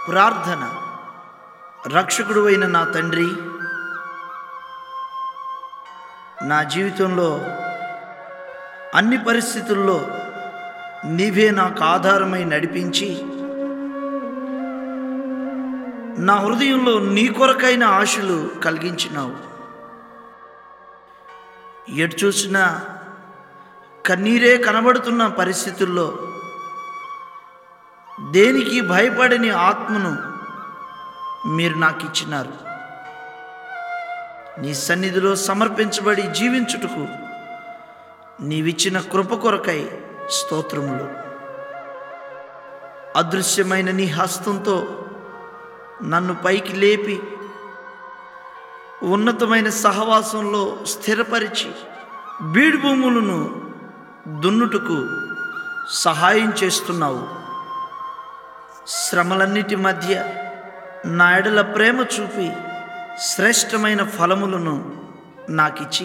ప్రార్థన. రక్షకుడు అయిన నా తండ్రి, నా జీవితంలో అన్ని పరిస్థితుల్లో నీవే నాకు ఆధారమై నడిపించి, నా హృదయంలో నీ కొరకైన ఆశలు కలిగించినావు. ఎటు చూసినా కన్నీరే కనబడుతున్న పరిస్థితుల్లో దేనికి భయపడని ఆత్మను మీరు నాకు ఇచ్చినారు. నీ సన్నిధిలో సమర్పించబడి జీవించుటకు నీవిచ్చిన కృప కొరకై స్తోత్రములు. అదృశ్యమైన నీ హస్తంతో నన్ను పైకి లేపి ఉన్నతమైన సహవాసంలో స్థిరపరిచి బీడు భూములను దున్నుటకు సహాయం చేస్తున్నావు. శ్రమలన్నిటి మధ్య నా ఎడల ప్రేమ చూపి శ్రేష్టమైన ఫలములను నాకిచ్చి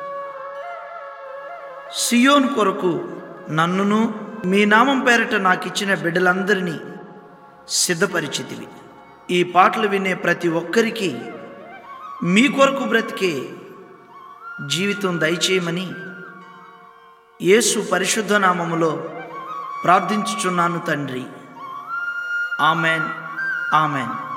సియోను కొరకు నన్నును మీ నామం పేరట నాకిచ్చిన బిడ్డలందరినీ సిద్ధపరిచితివి. ఈ పాటలు వినే ప్రతి ఒక్కరికి మీ కొరకు బ్రతికే జీవితం దయచేయమని యేసు పరిశుద్ధ నామములో ప్రార్థించుచున్నాను తండ్రి. ఆమెన్, ఆమెన్.